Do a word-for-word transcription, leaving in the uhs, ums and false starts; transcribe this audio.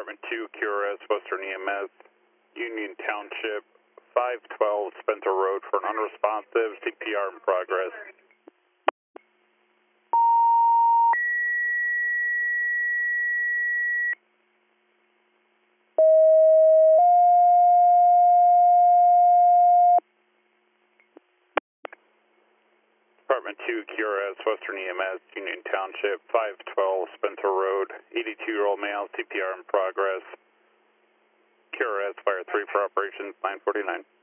Department two, Q R S, Western E M S, Union Township, five twelve Spencer Road for an unresponsive, C P R in progress. Department two, Q R S, Western E M S, Union Township, five twelve Spencer Road, eighty-two-year-old male, C P R in progress. Q R S, Fire three for operations, nine forty-nine.